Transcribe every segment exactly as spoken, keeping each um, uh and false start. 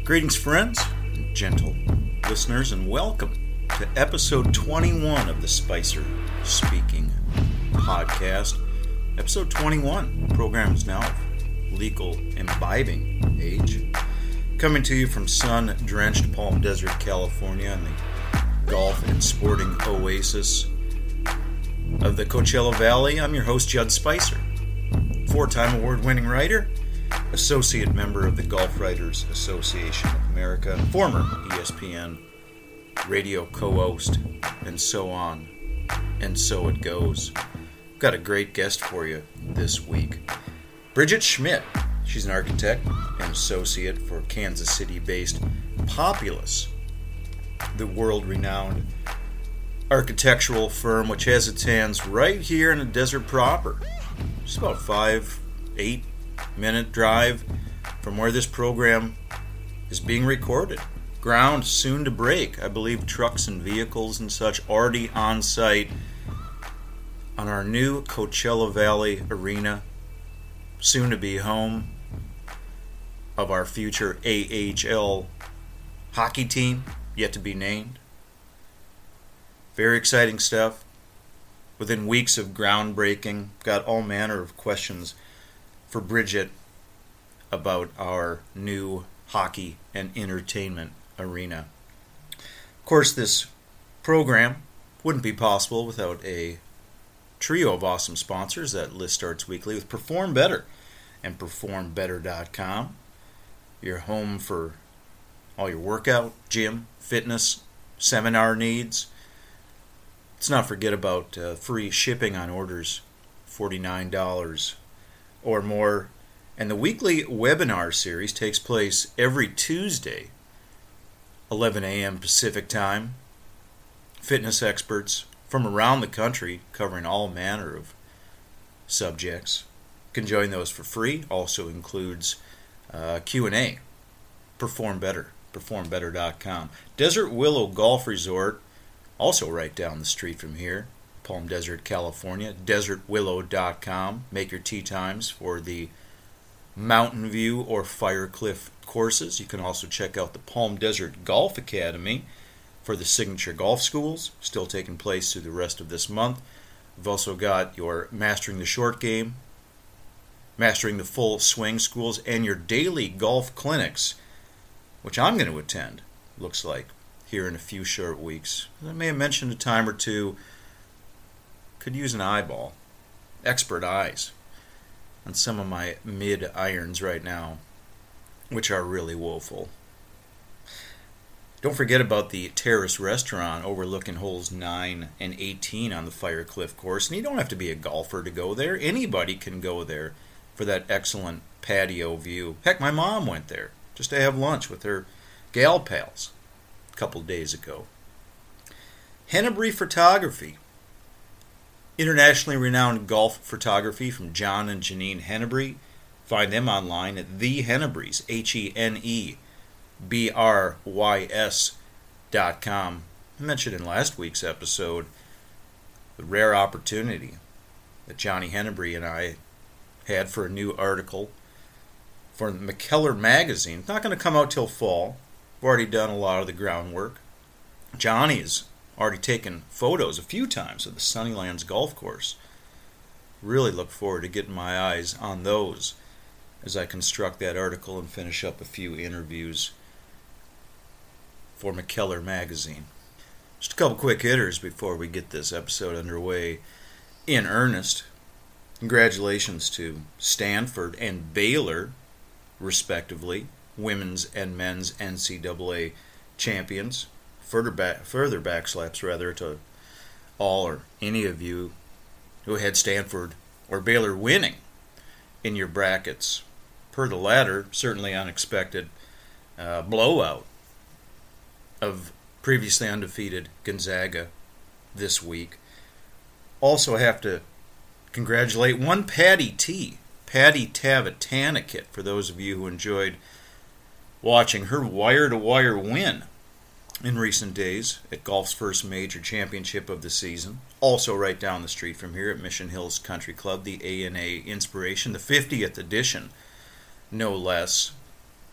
Greetings, friends, and gentle listeners, and welcome to episode twenty-one of the Spicer Speaking podcast. Episode twenty-one. The program is now of legal imbibing age. Coming to you from sun-drenched Palm Desert, California, and the golf and sporting oasis of the Coachella Valley. I'm your host, Judd Spicer, four-time award-winning writer, associate member of the Golf Writers Association of America, former E S P N radio co-host, and so on, and so it goes. Got a great guest for you this week. Bridget Schmidt. She's an architect and associate for Kansas City-based Populous, the world-renowned architectural firm which has its hands right here in the desert proper. Just about five, eight minute drive from where this program is being recorded. Ground soon to break. I believe trucks and vehicles and such already on site on our new Coachella Valley Arena, soon to be home of our future A H L hockey team, yet to be named. Very exciting stuff. Within weeks of groundbreaking, got all manner of questions for Bridget about our new hockey and entertainment arena. Of course, this program wouldn't be possible without a trio of awesome sponsors that list starts weekly with Perform Better and perform better dot com. Your home for all your workout, gym, fitness, seminar needs. Let's not forget about uh, free shipping on orders, forty-nine dollars or more. And the weekly webinar series takes place every Tuesday, eleven a.m. Pacific time. Fitness experts from around the country covering all manner of subjects. You can join those for free. Also includes uh, Q and A. Perform Better, perform better dot com. Desert Willow Golf Resort, also right down the street from here, Palm Desert, California, desert willow dot com. Make your tee times for the Mountain View or Firecliff courses. You can also check out the Palm Desert Golf Academy for the signature golf schools, still taking place through the rest of this month. We've also got your Mastering the Short Game, Mastering the Full Swing schools, and your daily golf clinics, which I'm going to attend, looks like, here in a few short weeks. I may have mentioned a time or two, could use an eyeball, expert eyes, on some of my mid-irons right now, which are really woeful. Don't forget about the Terrace Restaurant overlooking holes nine and eighteen on the Firecliff course. And you don't have to be a golfer to go there. Anybody can go there for that excellent patio view. Heck, my mom went there just to have lunch with her gal pals a couple days ago. Hennebree Photography. Internationally renowned golf photography from John and Janine Hennebree. Find them online at The Hennebreys, H E N E B R Y S dot com. I mentioned in last week's episode the rare opportunity that Johnny Hennebree and I had for a new article for McKellar Magazine. It's not going to come out till fall. We've already done a lot of the groundwork. Johnny has already taken photos a few times of the Sunnylands golf course. Really look forward to getting my eyes on those as I construct that article and finish up a few interviews for McKellar Magazine. Just a couple quick hitters before we get this episode underway in earnest. Congratulations to Stanford and Baylor, respectively, women's and men's N C double A champions. Further back, further backslaps rather to all or any of you who had Stanford or Baylor winning in your brackets. Per the latter, certainly unexpected uh, blowout of previously undefeated Gonzaga this week. Also have to congratulate one Patty T, Patty Tavatanakit, for those of you who enjoyed watching her wire-to-wire win in recent days at golf's first major championship of the season. Also right down the street from here at Mission Hills Country Club, the A and A Inspiration, the fiftieth edition, no less.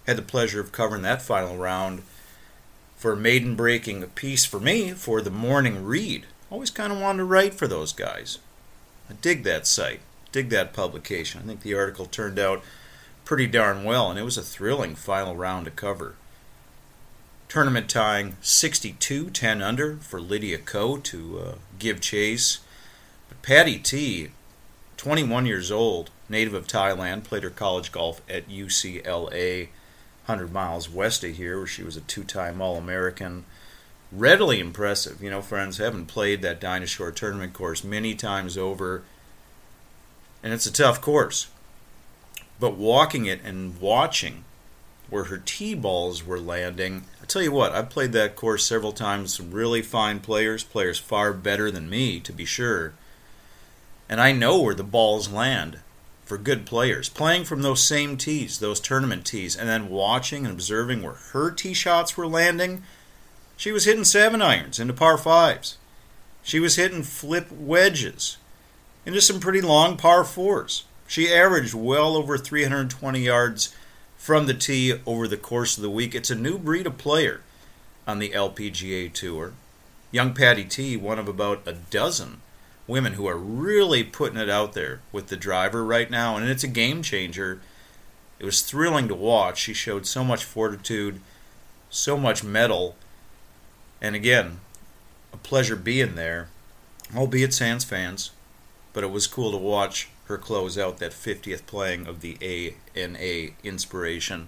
Had the pleasure of covering that final round for a maiden-breaking piece for me for the Morning Read. Always kind of wanted to write for those guys. I dig that site, dig that publication. I think the article turned out pretty darn well, and it was a thrilling final round to cover. Tournament tying sixty-two, ten under for Lydia Ko to uh, give chase. But Patty T, twenty-one years old, native of Thailand, played her college golf at U C L A, one hundred miles west of here, where she was a two-time All-American. Readily impressive. You know, friends, haven't played that Dinah Shore tournament course many times over, and it's a tough course. But walking it and watching where her tee balls were landing, I tell you what, I've played that course several times. Some really fine players, players far better than me, to be sure. And I know where the balls land for good players. Playing from those same tees, those tournament tees, and then watching and observing where her tee shots were landing. She was hitting seven irons into par fives. She was hitting flip wedges into some pretty long par fours. She averaged well over three hundred twenty yards from the tee over the course of the week. It's a new breed of player on the L P G A Tour. Young Patty T, one of about a dozen women who are really putting it out there with the driver right now, and it's a game changer. It was thrilling to watch. She showed so much fortitude, so much mettle. And again, a pleasure being there, albeit sans fans, but it was cool to watch her close out that fiftieth playing of the A N A Inspiration.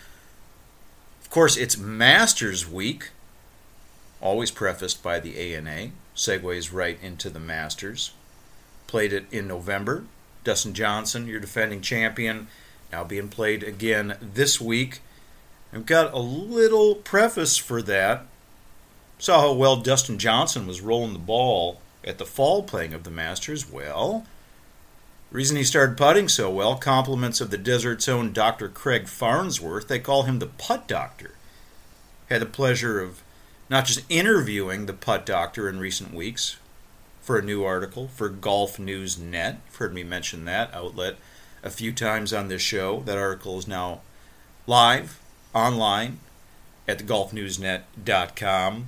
Of course, it's Masters Week, always prefaced by the A N A, segues right into the Masters. Played it in November. Dustin Johnson, your defending champion, now being played again this week. I've got a little preface for that. Saw how well Dustin Johnson was rolling the ball at the fall playing of the Masters. Well, the reason he started putting so well, compliments of the Desert's own Doctor Craig Farnsworth. They call him the Putt Doctor. Had the pleasure of not just interviewing the Putt Doctor in recent weeks for a new article for Golf News Net. You've heard me mention that outlet a few times on this show. That article is now live, online, at the golf news net dot com.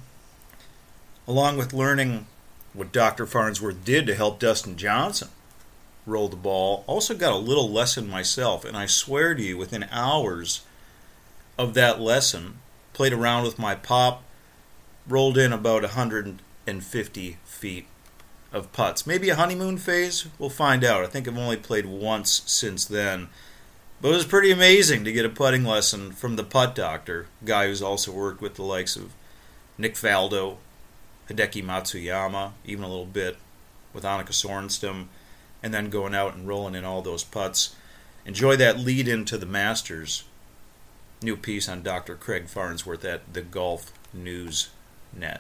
Along with learning what Doctor Farnsworth did to help Dustin Johnson roll the ball, also got a little lesson myself, and I swear to you, within hours of that lesson, played around with my pop, rolled in about one hundred fifty feet of putts. Maybe a honeymoon phase? We'll find out. I think I've only played once since then. But it was pretty amazing to get a putting lesson from the Putt Doctor, a guy who's also worked with the likes of Nick Faldo, Hideki Matsuyama, even a little bit with Annika Sorenstam, and then going out and rolling in all those putts. Enjoy that lead into the Masters. New piece on Doctor Craig Farnsworth at the Golf News Net.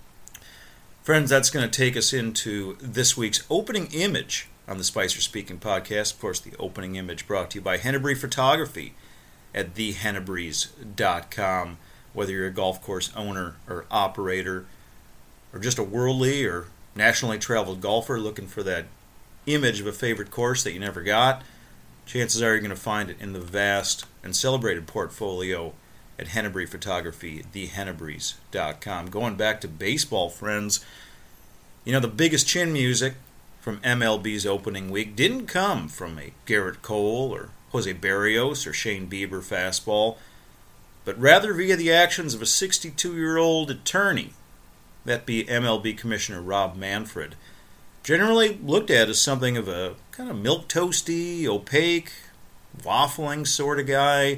Friends, that's going to take us into this week's opening image on the Spicer Speaking podcast. Of course, the opening image brought to you by Hennebree Photography at the hennebrees dot com. Whether you're a golf course owner or operator, or just a worldly or nationally traveled golfer looking for that image of a favorite course that you never got, chances are you're going to find it in the vast and celebrated portfolio at Hennebree Photography, the hennebrees dot com. Going back to baseball, friends, you know, the biggest chin music from M L B's opening week didn't come from a Garrett Cole or Jose Barrios or Shane Bieber fastball, but rather via the actions of a sixty-two-year-old attorney, that be M L B Commissioner Rob Manfred, generally looked at as something of a kind of milquetoasty, opaque, waffling sort of guy.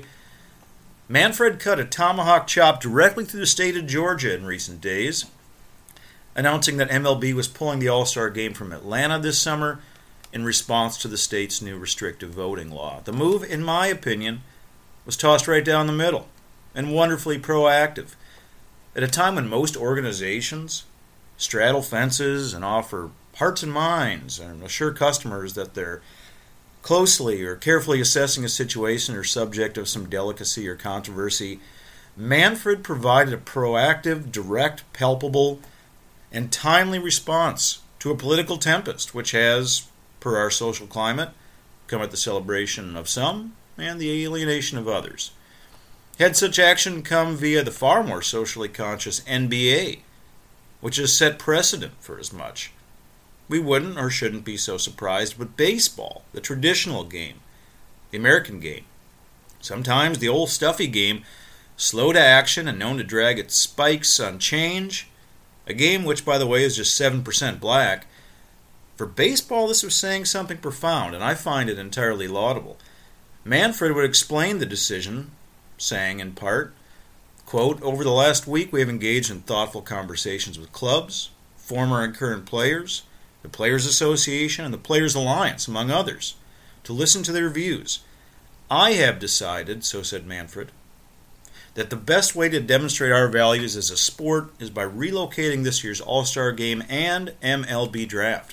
Manfred cut a tomahawk chop directly through the state of Georgia in recent days, announcing that M L B was pulling the All-Star game from Atlanta this summer in response to the state's new restrictive voting law. The move, in my opinion, was tossed right down the middle and wonderfully proactive. At a time when most organizations straddle fences and offer hearts and minds and assure customers that they're closely or carefully assessing a situation or subject of some delicacy or controversy, Manfred provided a proactive, direct, palpable, and timely response to a political tempest which has, per our social climate, come at the celebration of some and the alienation of others. Had such action come via the far more socially conscious N B A, which has set precedent for as much, we wouldn't or shouldn't be so surprised. But baseball, the traditional game, the American game, sometimes the old stuffy game, slow to action and known to drag its spikes on change, a game which, by the way, is just seven percent black. For baseball, this was saying something profound, and I find it entirely laudable. Manfred would explain the decision, saying in part, quote, "Over the last week we have engaged in thoughtful conversations with clubs, former and current players, the Players Association, and the Players Alliance, among others, to listen to their views. I have decided," so said Manfred, "that the best way to demonstrate our values as a sport is by relocating this year's All-Star Game and M L B Draft.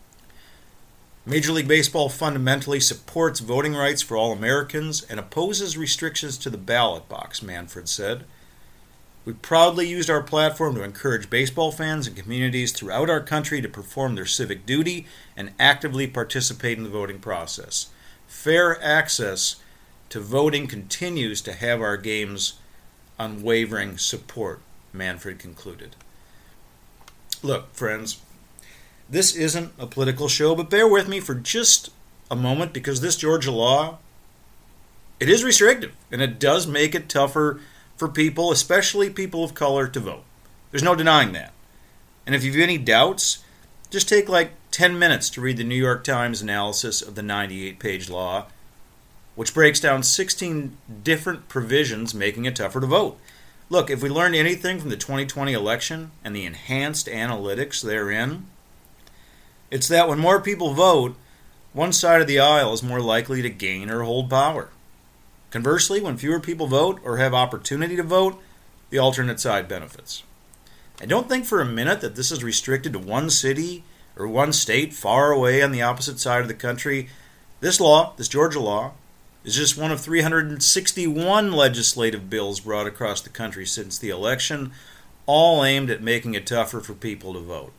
Major League Baseball fundamentally supports voting rights for all Americans and opposes restrictions to the ballot box," Manfred said. "We proudly used our platform to encourage baseball fans and communities throughout our country to perform their civic duty and actively participate in the voting process. Fair access to voting continues to have our game's unwavering support," Manfred concluded. Look, friends, this isn't a political show, but bear with me for just a moment, because this Georgia law, it is restrictive, and it does make it tougher for people, especially people of color, to vote. There's no denying that. And if you have any doubts, just take like ten minutes to read the New York Times analysis of the ninety-eight page law, which breaks down sixteen different provisions making it tougher to vote. Look, if we learned anything from the twenty twenty election and the enhanced analytics therein, it's that when more people vote, one side of the aisle is more likely to gain or hold power. Conversely, when fewer people vote or have opportunity to vote, the alternate side benefits. And don't think for a minute that this is restricted to one city or one state far away on the opposite side of the country. This law, this Georgia law, is just one of three hundred sixty-one legislative bills brought across the country since the election, all aimed at making it tougher for people to vote.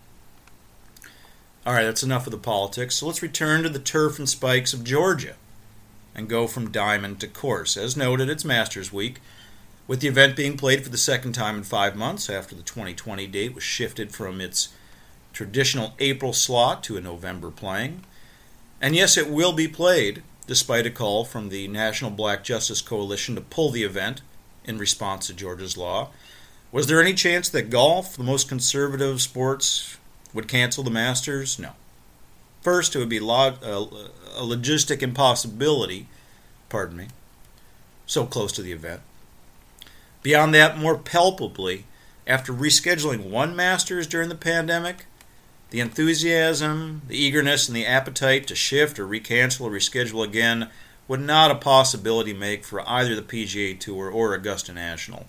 All right, that's enough of the politics. So let's return to the turf and spikes of Georgia and go from diamond to course. As noted, it's Masters Week, with the event being played for the second time in five months after the twenty twenty date was shifted from its traditional April slot to a November playing. And yes, it will be played, despite a call from the National Black Justice Coalition to pull the event in response to Georgia's law. Was there any chance that golf, the most conservative sports, would cancel the Masters? No. First, it would be log- uh, a logistic impossibility, pardon me, so close to the event. Beyond that, more palpably, after rescheduling one Masters during the pandemic, the enthusiasm, the eagerness, and the appetite to shift or recancel or reschedule again would not a possibility make for either the P G A Tour or Augusta National.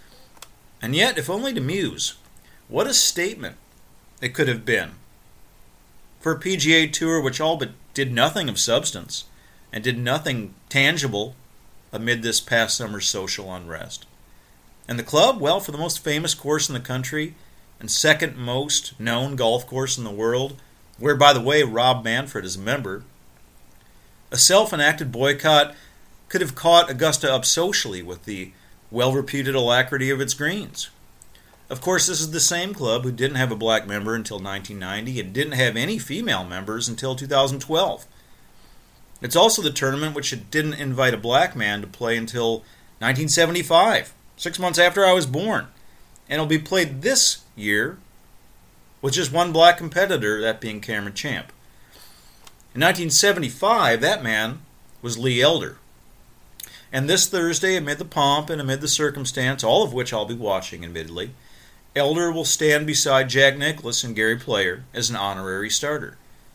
And yet, if only to muse, what a statement it could have been for a P G A Tour which all but did nothing of substance and did nothing tangible amid this past summer's social unrest. And the club, well, for the most famous course in the country and second most known golf course in the world, where, by the way, Rob Manfred is a member, a self-enacted boycott could have caught Augusta up socially with the well-reputed alacrity of its greens. Of course, this is the same club who didn't have a black member until nineteen ninety and didn't have any female members until two thousand twelve. It's also the tournament which didn't invite a black man to play until nineteen seventy-five, six months after I was born. And it'll be played this year with just one black competitor, that being Cameron Champ. In nineteen seventy-five, that man was Lee Elder. And this Thursday, amid the pomp and amid the circumstance, all of which I'll be watching, admittedly, Elder will stand beside Jack Nicklaus and Gary Player as an honorary starter.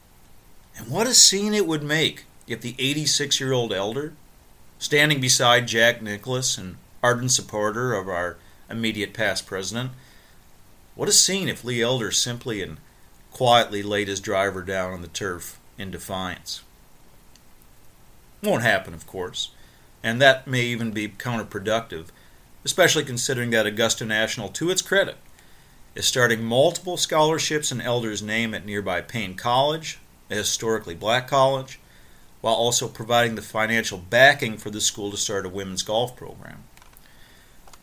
And what a scene it would make if the eighty-six-year-old Elder, standing beside Jack Nicklaus, an ardent supporter of our immediate past president, what a scene if Lee Elder simply and quietly laid his driver down on the turf in defiance. Won't happen, of course, and that may even be counterproductive, especially considering that Augusta National, to its credit, is starting multiple scholarships in Elder's name at nearby Payne College, a historically black college, while also providing the financial backing for the school to start a women's golf program.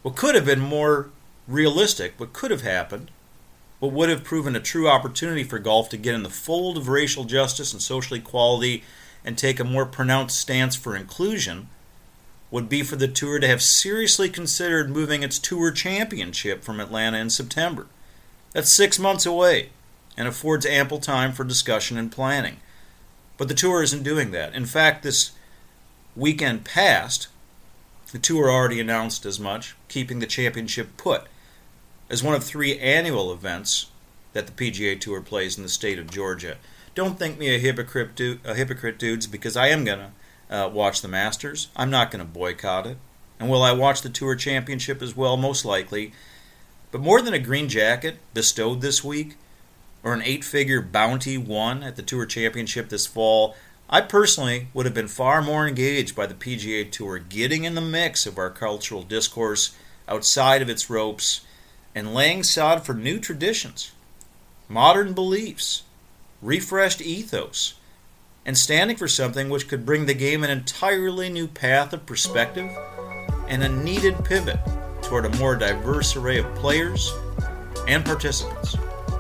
What could have been more realistic, what could have happened, what would have proven a true opportunity for golf to get in the fold of racial justice and social equality and take a more pronounced stance for inclusion, would be for the tour to have seriously considered moving its tour championship from Atlanta in September. That's six months away and affords ample time for discussion and planning. But the tour isn't doing that. In fact, this weekend past, the tour already announced as much, keeping the championship put as one of three annual events that the P G A Tour plays in the state of Georgia. Don't think me a hypocrite, du- a hypocrite dudes, because I am going to uh, watch the Masters. I'm not going to boycott it. And will I watch the Tour Championship as well? Most likely. But more than a green jacket bestowed this week, or an eight-figure bounty won at the Tour Championship this fall, I personally would have been far more engaged by the P G A Tour getting in the mix of our cultural discourse outside of its ropes and laying sod for new traditions, modern beliefs, refreshed ethos, and standing for something which could bring the game an entirely new path of perspective and a needed pivot toward a more diverse array of players and participants.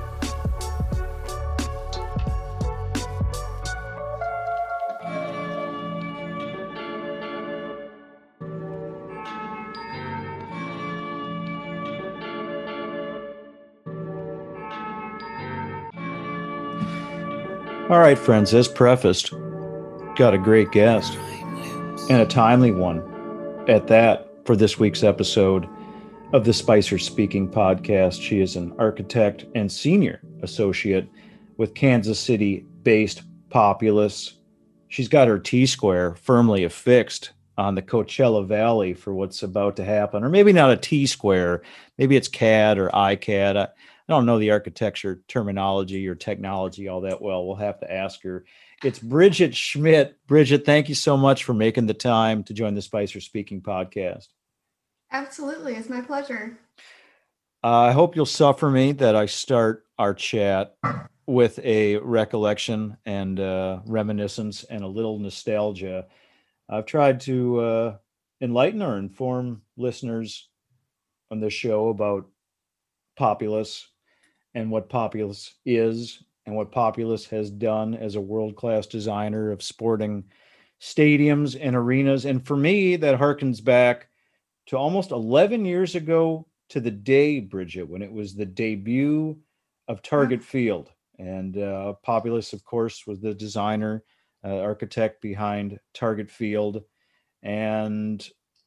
All right, friends, as prefaced, got a great guest and a timely one at that for this week's episode of the Spicer Speaking Podcast. She is an architect and senior associate with Kansas City-based Populous. She's got her T-square firmly affixed on the Coachella Valley for what's about to happen, or maybe not a T-square, maybe it's C A D or I C A D. I, I don't know the architecture terminology or technology all that well. We'll have to ask her. It's Bridget Schmidt. Bridget, thank you so much for making the time to join the Spicer Speaking Podcast. Absolutely. It's my pleasure. Uh, I hope you'll suffer me that I start our chat with a recollection and uh, reminiscence and a little nostalgia. I've tried to uh, enlighten or inform listeners on this show about Populous and what Populous is and what Populous has done as a world-class designer of sporting stadiums and arenas. And for me, that harkens back to almost eleven years ago to the day, Bridget, when it was the debut of Target Field. And uh, Populous, of course, was the designer, uh, architect behind Target Field. And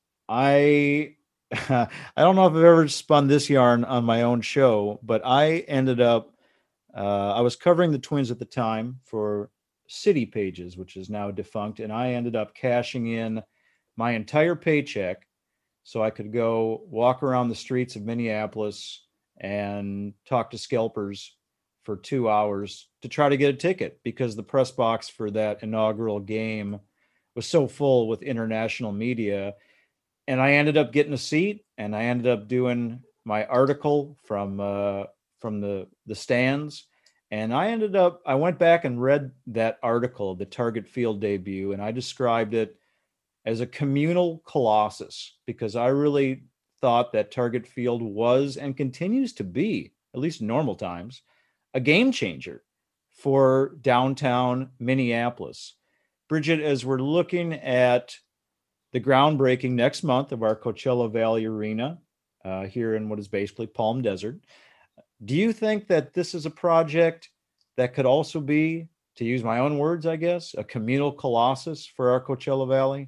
I... I don't know if I've ever spun this yarn on my own show, but I ended up, uh, I was covering the Twins at the time for City Pages, which is now defunct, and I ended up cashing in my entire paycheck so I could go walk around the streets of Minneapolis and talk to scalpers for two hours to try to get a ticket, because the press box for that inaugural game was so full with international media. And I ended up getting a seat, and I ended up doing my article from uh, from the, the stands. And I ended up, I went back and read that article, the Target Field debut, and I described it as a communal colossus, because I really thought that Target Field was and continues to be, at least in normal times, a game changer for downtown Minneapolis. Bridget, as we're looking at the groundbreaking next month of our Coachella Valley Arena uh, here in what is basically Palm Desert, do you think that this is a project that could also be, to use my own words, I guess, a communal colossus for our Coachella Valley?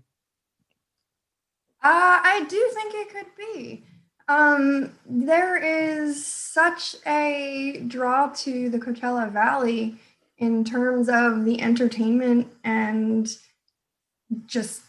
Uh, I do think it could be. Um, there is such a draw to the Coachella Valley in terms of the entertainment and just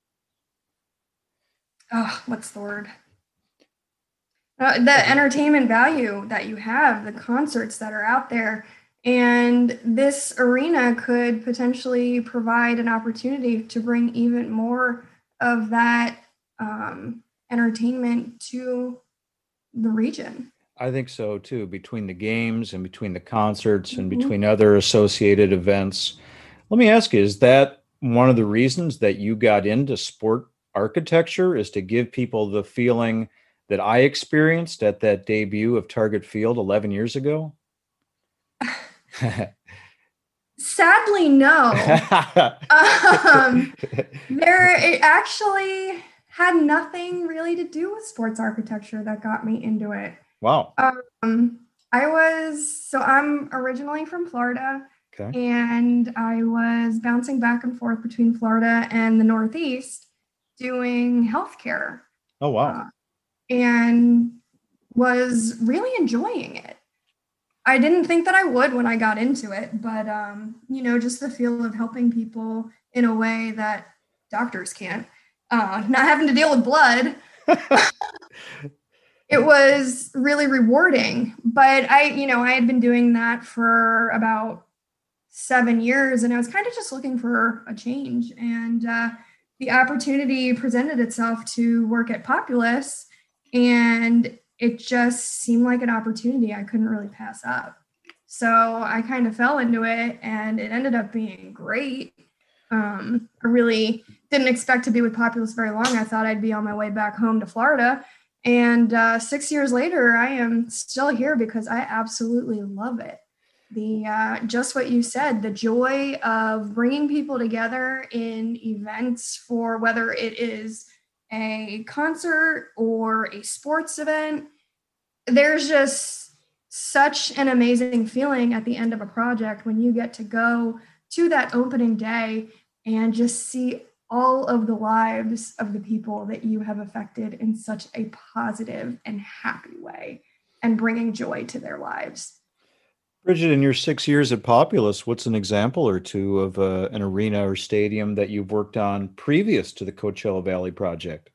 oh, what's the word? Uh, the entertainment value that you have, the concerts that are out there. And this arena could potentially provide an opportunity to bring even more of that um, entertainment to the region. I think so, too, between the games and between the concerts and mm-hmm. between other associated events. Let me ask you, is that one of the reasons that you got into sport architecture, is to give people the feeling that I experienced at that debut of Target Field eleven years ago? Sadly, no. Um, there, it actually had nothing really to do with sports architecture that got me into it. Wow. Um, I was, so I'm originally from Florida, Okay. and I was bouncing back and forth between Florida and the Northeast doing healthcare, Oh, wow. uh, and was really enjoying it. I didn't think that I would when I got into it, but um, you know, just the feel of helping people in a way that doctors can't, uh, not having to deal with blood. It was really rewarding. But I, you know, I had been doing that for about seven years, and I was kind of just looking for a change. And uh, the opportunity presented itself to work at Populous, and it just seemed like an opportunity I couldn't really pass up. So I kind of fell into it, and it ended up being great. Um, I really didn't expect to be with Populous very long. I thought I'd be on my way back home to Florida. And uh, six years later, I am still here because I absolutely love it. The uh, just what you said, the joy of bringing people together in events, for whether it is a concert or a sports event, there's just such an amazing feeling at the end of a project when you get to go to that opening day and just see all of the lives of the people that you have affected in such a positive and happy way, and bringing joy to their lives. Bridget, in your six years at Populous, what's an example or two of uh, an arena or stadium that you've worked on previous to the Coachella Valley project?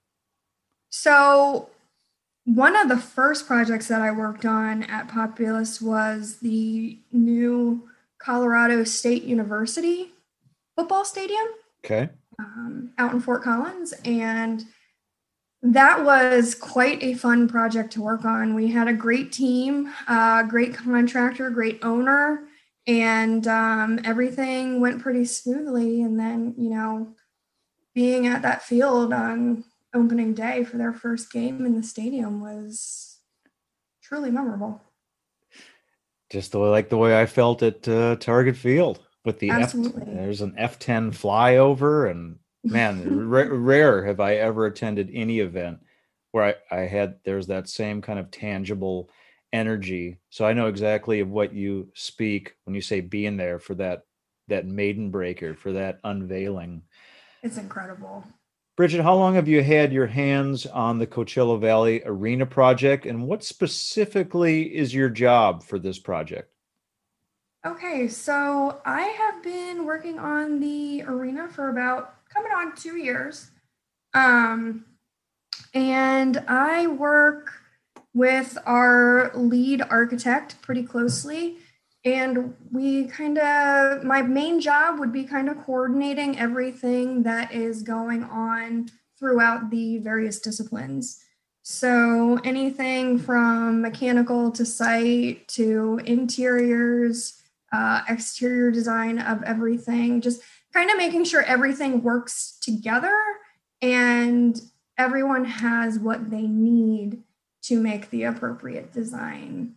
So, one of the first projects that I worked on at Populous was the new Colorado State University football stadium. Okay. Um, out in Fort Collins. And that was quite a fun project to work on. We had a great team, uh, great contractor, great owner, and um, everything went pretty smoothly. And then, you know, being at that field on opening day for their first game in the stadium was truly memorable. Just the way, like the way I felt at uh, Target Field with the Absolutely. F. There's an F ten flyover, and man, r- rare have I ever attended any event where I, I had there's that same kind of tangible energy. So I know exactly of what you speak when you say being there for that that maiden breaker, for that unveiling. It's incredible. Bridget, how long have you had your hands on the Coachella Valley Arena project, and what specifically is your job for this project? Okay, so I have been working on the arena for about coming on two years. Um, and I work with our lead architect pretty closely. And we kind of, my main job would be kind of coordinating everything that is going on throughout the various disciplines. So anything from mechanical to site to interiors, uh, exterior design of everything, just kind of making sure everything works together and everyone has what they need to make the appropriate design.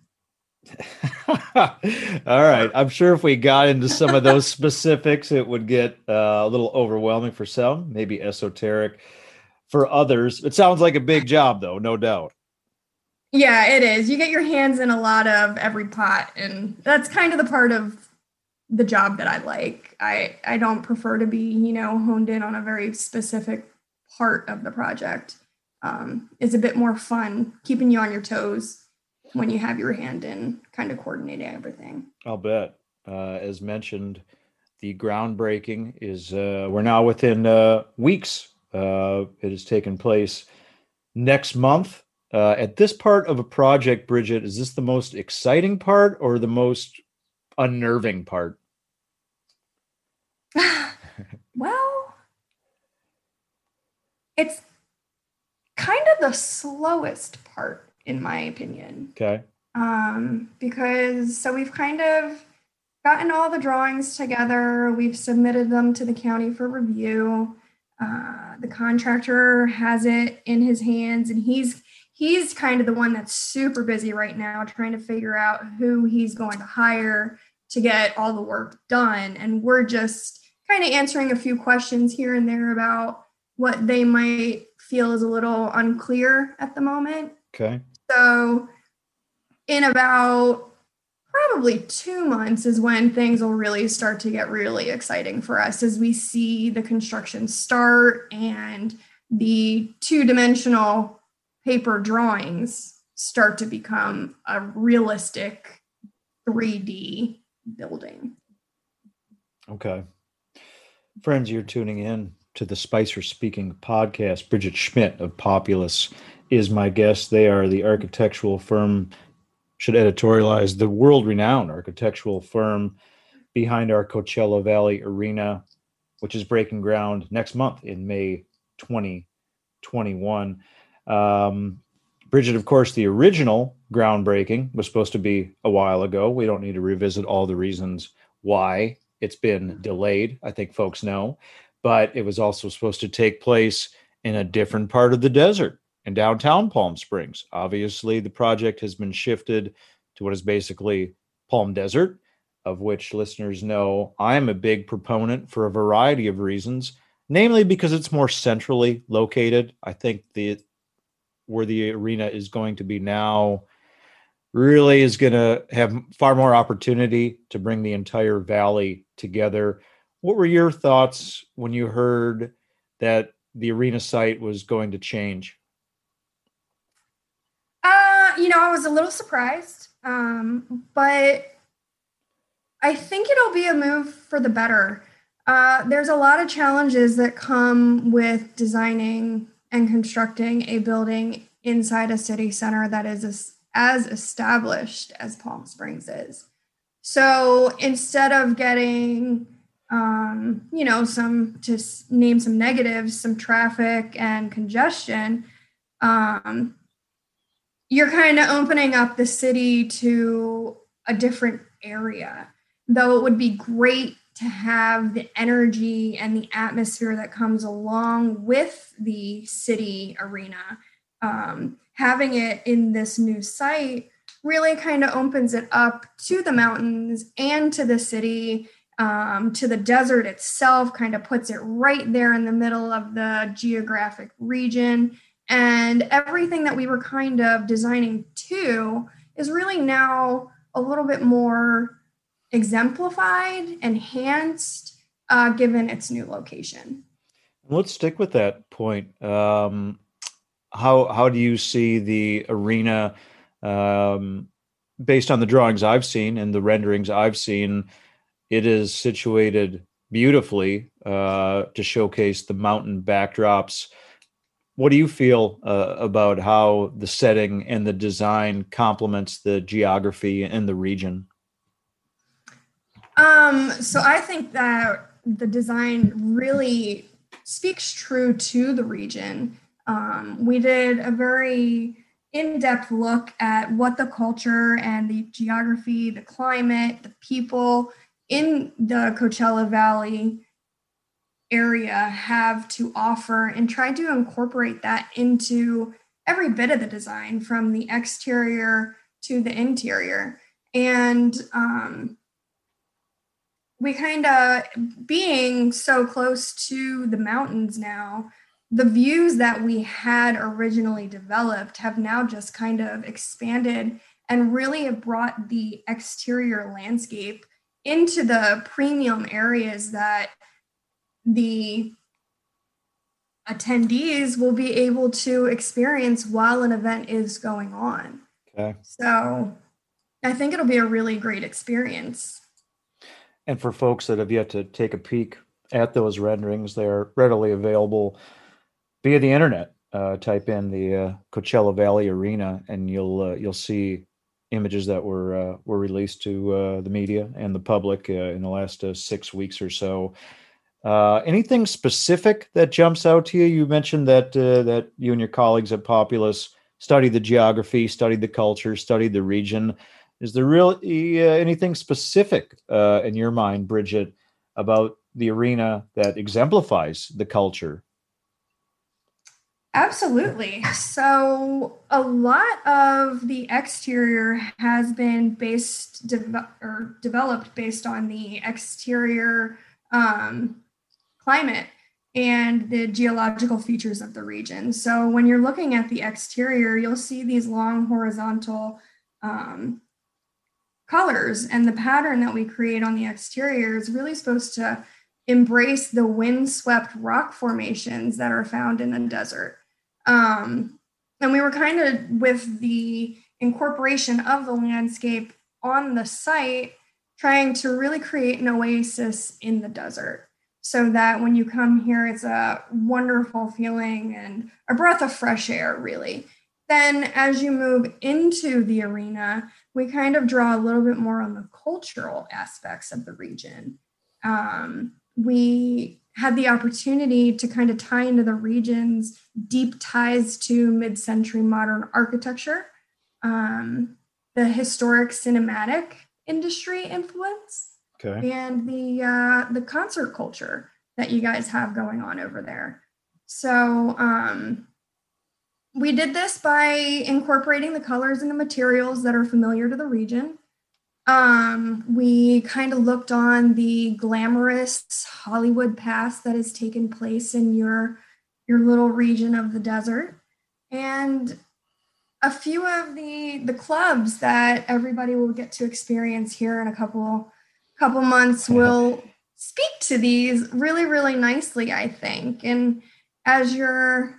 All right. I'm sure if we got into some of those specifics, it would get uh, a little overwhelming for some, maybe esoteric for others. It sounds like a big job, though, no doubt. Yeah, it is. You get your hands in a lot of every pot, and that's kind of the part of the job that I like. I, I don't prefer to be, you know, honed in on a very specific part of the project. Um, it's a bit more fun keeping you on your toes when you have your hand in kind of coordinating everything. I'll bet. Uh, as mentioned, the groundbreaking is, uh, we're now within uh, weeks. Uh, it has taken place next month. Uh, at this part of a project, Bridget, is this the most exciting part or the most unnerving part? Well, it's kind of the slowest part, in my opinion. Okay. Um, because so we've kind of gotten all the drawings together. We've submitted them to the county for review. Uh, the contractor has it in his hands, and he's he's kind of the one that's super busy right now trying to figure out who he's going to hire to get all the work done. And we're just kind of answering a few questions here and there about what they might feel is a little unclear at the moment. Okay. So in about probably two months is when things will really start to get really exciting for us as we see the construction start and the two-dimensional paper drawings start to become a realistic three D building. Okay. Friends, you're tuning in to the Spicer Speaking podcast. Bridget Schmidt of Populous is my guest. They are the architectural firm, should editorialize, the world-renowned architectural firm behind our Coachella Valley Arena, which is breaking ground next month in May twenty twenty-one. Um, Bridget, of course, the original groundbreaking was supposed to be a while ago. We don't need to revisit all the reasons why it's been delayed. I think folks know, but it was also supposed to take place in a different part of the desert in downtown Palm Springs. Obviously, the project has been shifted to what is basically Palm Desert, of which listeners know I am a big proponent for a variety of reasons, namely because it's more centrally located. I think the where the arena is going to be now really is going to have far more opportunity to bring the entire valley together. What were your thoughts when you heard that the arena site was going to change? Uh, you know, I was a little surprised, um, but I think it'll be a move for the better. Uh, there's a lot of challenges that come with designing and constructing a building inside a city center that is as, as established as Palm Springs is. So instead of getting, um, you know, some, to name some negatives, some traffic and congestion, um, you're kind of opening up the city to a different area. Though it would be great to have the energy and the atmosphere that comes along with the city arena, um, having it in this new site really kind of opens it up to the mountains and to the city, um, to the desert itself, kind of puts it right there in the middle of the geographic region. And everything that we were kind of designing to is really now a little bit more exemplified, enhanced, uh, given its new location. Let's stick with that point. Um, how how do you see the arena, um, based on the drawings I've seen and the renderings I've seen? It is situated beautifully uh, to showcase the mountain backdrops. What do you feel uh, about how the setting and the design complements the geography and the region? Um, so I think that the design really speaks true to the region. Um, we did a very in-depth look at what the culture and the geography, the climate, the people in the Coachella Valley area have to offer and try to incorporate that into every bit of the design, from the exterior to the interior. And um, we kind of, being so close to the mountains now, the views that we had originally developed have now just kind of expanded and really have brought the exterior landscape into the premium areas that the attendees will be able to experience while an event is going on. Okay. So I think it'll be a really great experience. And for folks that have yet to take a peek at those renderings, they're readily available via the internet. Uh, type in the uh, Coachella Valley Arena, and you'll uh, you'll see images that were uh, were released to uh, the media and the public uh, in the last uh, six weeks or so. Uh, anything specific that jumps out to you? You mentioned that uh, that you and your colleagues at Populous studied the geography, studied the culture, studied the region. Is there really uh, anything specific uh, in your mind, Bridget, about the arena that exemplifies the culture Absolutely. So a lot of the exterior has been based de- or developed based on the exterior um, climate and the geological features of the region. So when you're looking at the exterior, you'll see these long horizontal um, colors, and the pattern that we create on the exterior is really supposed to embrace the windswept rock formations that are found in the desert. Um, and we were kind of, with the incorporation of the landscape on the site, trying to really create an oasis in the desert so that when you come here, it's a wonderful feeling and a breath of fresh air, really. Then as you move into the arena, we kind of draw a little bit more on the cultural aspects of the region. Um, we had the opportunity to kind of tie into the region's deep ties to mid-century modern architecture, um, the historic cinematic industry influence, Okay. and the uh, the concert culture that you guys have going on over there. So um, we did this by incorporating the colors and the materials that are familiar to the region. Um, we kind of looked on the glamorous Hollywood past that has taken place in your your little region of the desert, and a few of the the clubs that everybody will get to experience here in a couple couple months will speak to these really, really nicely, I think. And as you're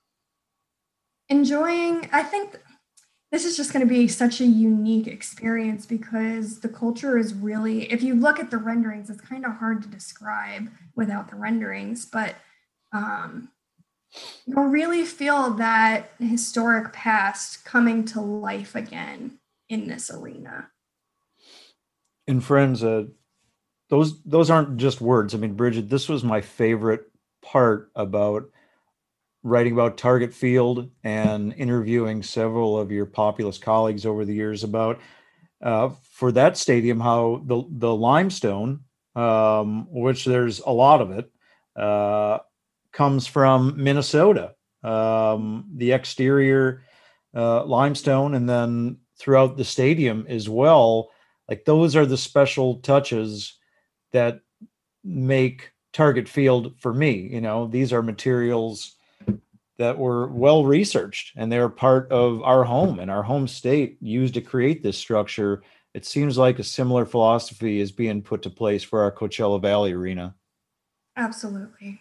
enjoying, I think this is just going to be such a unique experience because the culture is really, if you look at the renderings, it's kind of hard to describe without the renderings, but um, you'll really feel that historic past coming to life again in this arena. And friends, uh, those those aren't just words. I mean, Bridget, this was my favorite part about writing about Target Field and interviewing several of your Populous colleagues over the years about uh, for that stadium how the the limestone, um, which there's a lot of it, uh, comes from Minnesota. Um, the exterior uh, limestone, and then throughout the stadium as well. Like those are the special touches that make Target Field for me. You know, these are materials that were well researched and they're part of our home and our home state used to create this structure. It seems like a similar philosophy is being put to place for our Coachella Valley Arena. Absolutely.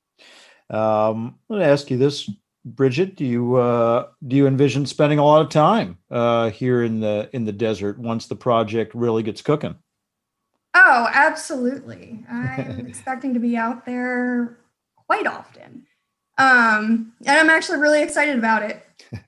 Um, I'm going to ask you this, Bridget. Do you uh, do you envision spending a lot of time uh, here in the in the desert once the project really gets cooking? Oh, absolutely. I'm expecting to be out there quite often. Um, and I'm actually really excited about it.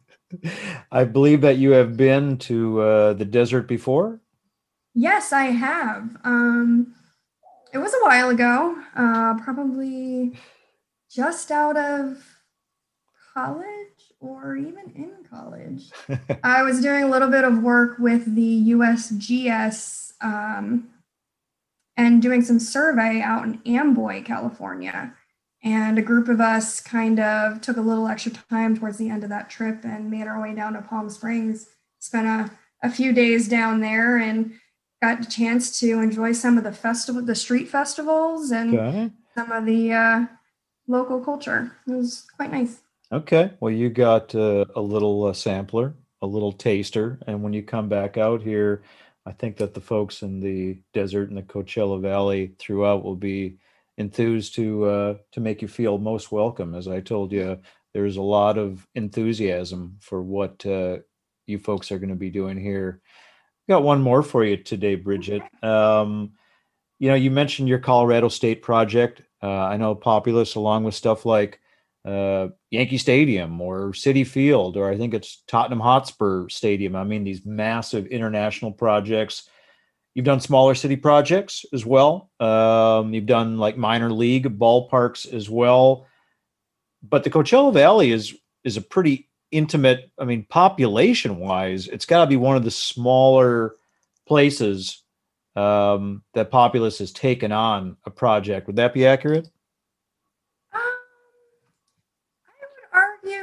I believe that you have been to uh, the desert before. Yes, I have. Um, it was a while ago, uh, probably just out of college or even in college. I was doing a little bit of work with the U S G S um, and doing some survey out in Amboy, California. And a group of us kind of took a little extra time towards the end of that trip and made our way down to Palm Springs, spent a, a few days down there and got a chance to enjoy some of the festival, the street festivals and Okay. some of the uh, local culture. It was quite nice. Okay. Well, you got uh, a little uh, sampler, a little taster, and when you come back out here, I think that the folks in the desert and the Coachella Valley throughout will be enthused to uh, to make you feel most welcome. As I told you, there's a lot of enthusiasm for what uh, you folks are going to be doing here. Got one more for you today, Bridget. Um, you know, you mentioned your Colorado State project. Uh, I know Populous, along with stuff like uh, Yankee Stadium or Citi Field, or I think it's Tottenham Hotspur Stadium. I mean, these massive international projects. You've done smaller city projects as well. Um, you've done like minor league ballparks as well. But the Coachella Valley is is a pretty intimate. I mean, population wise, it's got to be one of the smaller places um, that Populous has taken on a project. Would that be accurate? Um, I would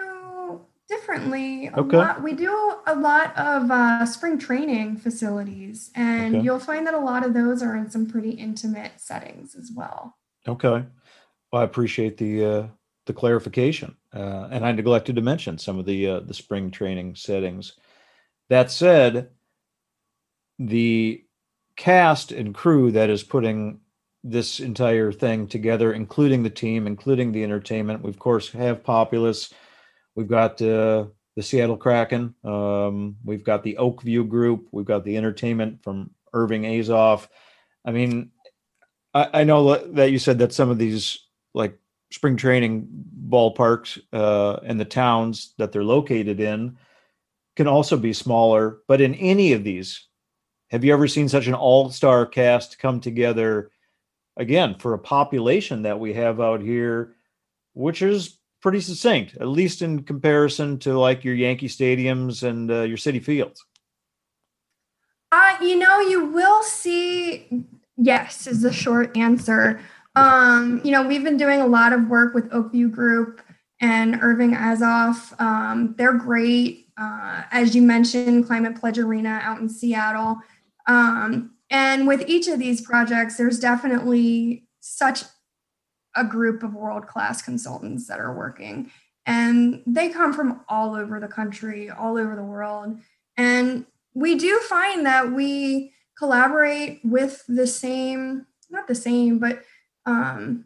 differently. A Okay. lot, we do a lot of uh, spring training facilities, and Okay. you'll find that a lot of those are in some pretty intimate settings as well. Okay. Well, I appreciate the uh, the clarification, uh, and I neglected to mention some of the uh, the spring training settings. That said, the cast and crew that is putting this entire thing together, including the team, including the entertainment, we of course have Populous. We've got uh, the Seattle Kraken. Um, we've got the Oakview Group. We've got the entertainment from Irving Azoff. I mean, I, I know that you said that some of these like spring training ballparks uh, and the towns that they're located in can also be smaller. But in any of these, have you ever seen such an all-star cast come together again for a population that we have out here, which is pretty succinct, at least in comparison to like your Yankee stadiums and uh, your Citi Fields? Uh, you know, you will see, yes, is the short answer. Um, you know, we've been doing a lot of work with Oakview Group and Irving Azoff. Um, they're great. Uh, as you mentioned, Climate Pledge Arena out in Seattle. Um, and with each of these projects, there's definitely such a group of world-class consultants that are working. And they come from all over the country, all over the world. And we do find that we collaborate with the same, not the same, but um,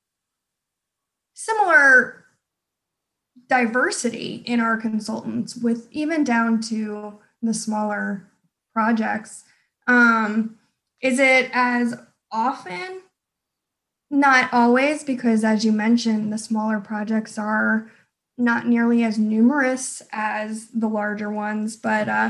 similar diversity in our consultants, with even down to the smaller projects. Um, is it as often? Not always, because as you mentioned, the smaller projects are not nearly as numerous as the larger ones, but uh,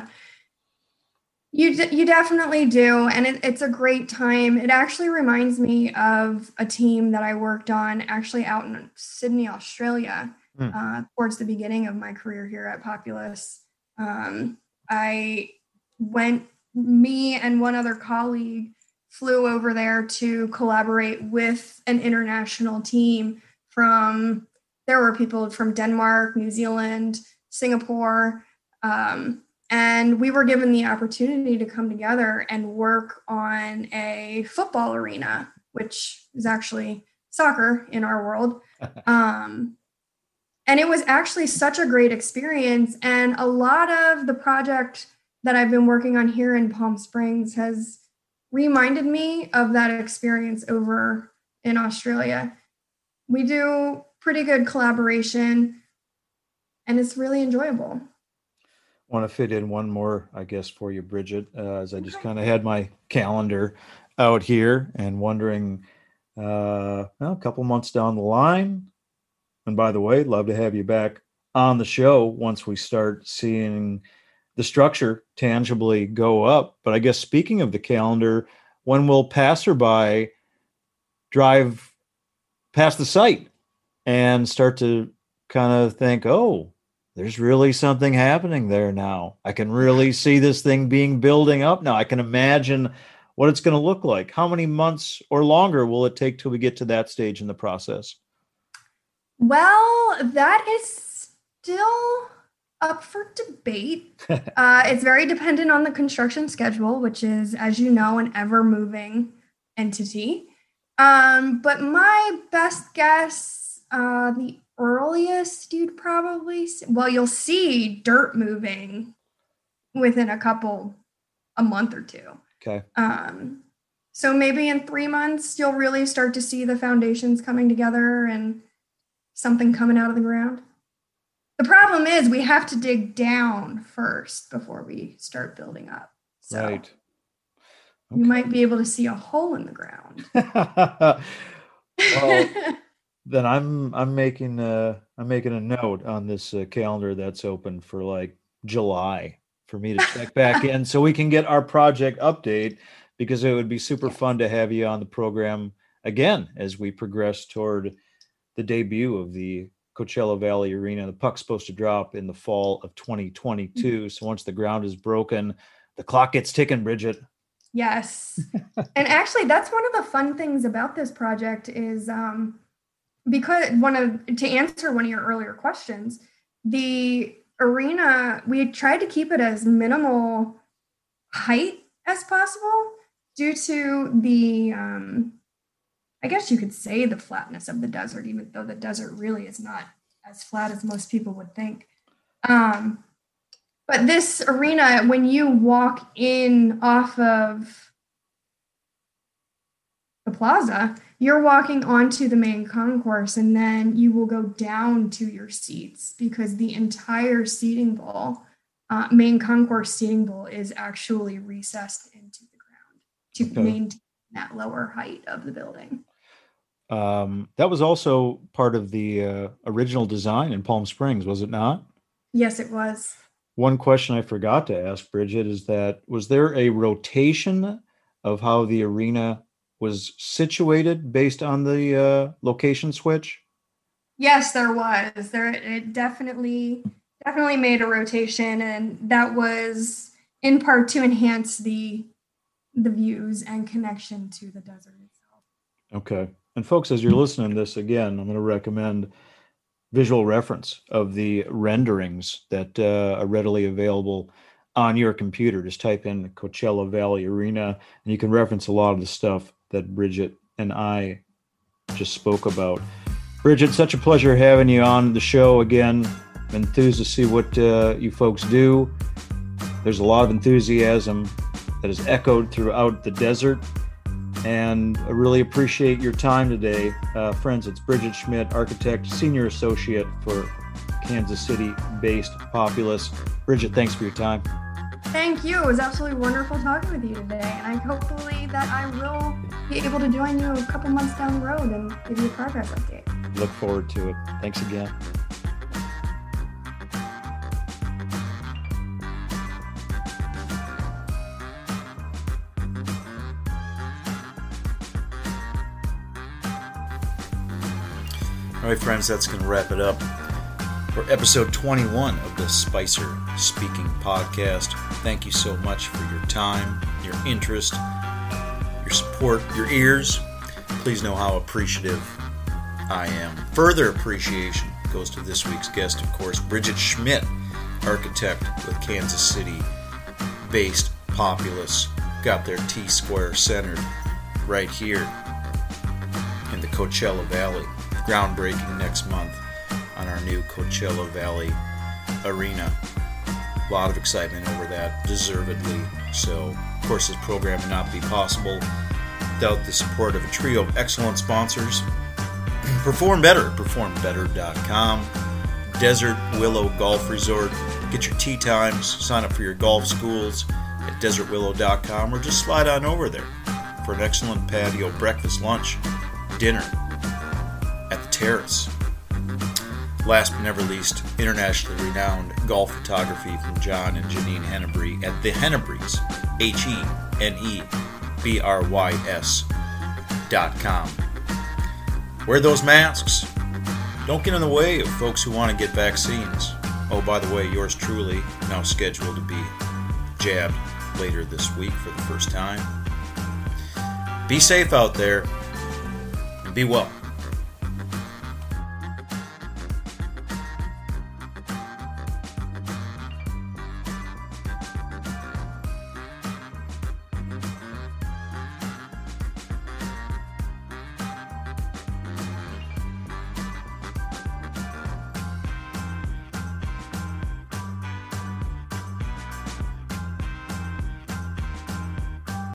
you d- you definitely do, and it, it's a great time. It actually reminds me of a team that I worked on actually out in Sydney, Australia, Hmm. uh, towards the beginning of my career here at Populous. Um, I went, me and one other colleague flew over there to collaborate with an international team from, there were people from Denmark, New Zealand, Singapore, um, and we were given the opportunity to come together and work on a football arena, which is actually soccer in our world. Um, and it was actually such a great experience. And a lot of the project that I've been working on here in Palm Springs has reminded me of that experience over in Australia. We do pretty good collaboration, and it's really enjoyable. Want to fit in one more, I guess, for you, Bridget, uh, as I just kind of had my calendar out here and wondering, uh, well, a couple months down the line. And by the way, love to have you back on the show once we start seeing the structure tangibly go up. But I guess speaking of the calendar, when will passerby drive past the site and start to kind of think, oh, there's really something happening there now. I can really see this thing being building up now. I can imagine what it's going to look like. How many months or longer will it take till we get to that stage in the process? Well, that is still up for debate. uh, it's very dependent on the construction schedule, which is, as you know, an ever-moving entity. Um, but my best guess, uh, the earliest you'd probably see, well, you'll see dirt moving within a couple, a month or two. Okay. Um, so maybe in three months, you'll really start to see the foundations coming together and something coming out of the ground. The problem is we have to dig down first before we start building up. So Right. Okay. You might be able to see a hole in the ground. Well, then I'm I'm making a I'm making a note on this uh, calendar that's open for like July for me to check back in so we can get our project update, because it would be super Yes. fun to have you on the program again as we progress toward the debut of the Coachella Valley Arena. The puck's supposed to drop in the fall of twenty twenty-two. So once the ground is broken, the clock gets ticking, Bridget. Yes. And actually, that's one of the fun things about this project is um, because one of, to answer one of your earlier questions, the arena, we tried to keep it as minimal height as possible due to the, um, I guess you could say the flatness of the desert, even though the desert really is not as flat as most people would think. Um, but this arena, when you walk in off of the plaza, you're walking onto the main concourse, and then you will go down to your seats because the entire seating bowl, uh, main concourse seating bowl, is actually recessed into the ground to okay. maintain that lower height of the building. Um, that was also part of the uh, original design in Palm Springs, was it not? Yes, it was. One question I forgot to ask, Bridget, is that was there a rotation of how the arena was situated based on the uh, location switch? Yes, there was. There, it definitely, definitely made a rotation, and that was in part to enhance the the views and connection to the desert itself. Okay. And folks, as you're listening to this again, I'm going to recommend visual reference of the renderings that uh, are readily available on your computer. Just type in Coachella Valley Arena, and you can reference a lot of the stuff that Bridget and I just spoke about. Bridget, such a pleasure having you on the show again. I'm enthused to see what uh, you folks do. There's a lot of enthusiasm that is echoed throughout the desert, and I really appreciate your time today. Uh, friends, it's Bridget Schmidt, architect, senior associate for Kansas City-based Populous. Bridget, thanks for your time. Thank you. It was absolutely wonderful talking with you today, and I hopefully that I will be able to join you a couple months down the road and give you a progress update. Look forward to it. Thanks again. All right, friends, that's going to wrap it up for episode twenty-one of the Spicer Speaking Podcast. Thank you so much for your time, your interest, your support, your ears. Please know how appreciative I am. Further appreciation goes to this week's guest, of course, Bridget Schmidt, architect with Kansas City-based Populous. Got their T-Square centered right here in the Coachella Valley. Groundbreaking next month on our new Coachella Valley Arena. A lot of excitement over that, deservedly so. Of course, this program would not be possible without the support of a trio of excellent sponsors. Perform Better, perform better dot com. Desert Willow Golf Resort. Get your tee times, sign up for your golf schools at desert willow dot com, or just slide on over there for an excellent patio breakfast, lunch, dinner at the Terrace. Last but never least, internationally renowned golf photography from John and Janine Hennebrys at the Hennebrys, H E N E B R Y S dot com. Wear those masks. Don't get in the way of folks who want to get vaccines. Oh, by the way, yours truly now scheduled to be jabbed later this week for the first time. Be safe out there and be well.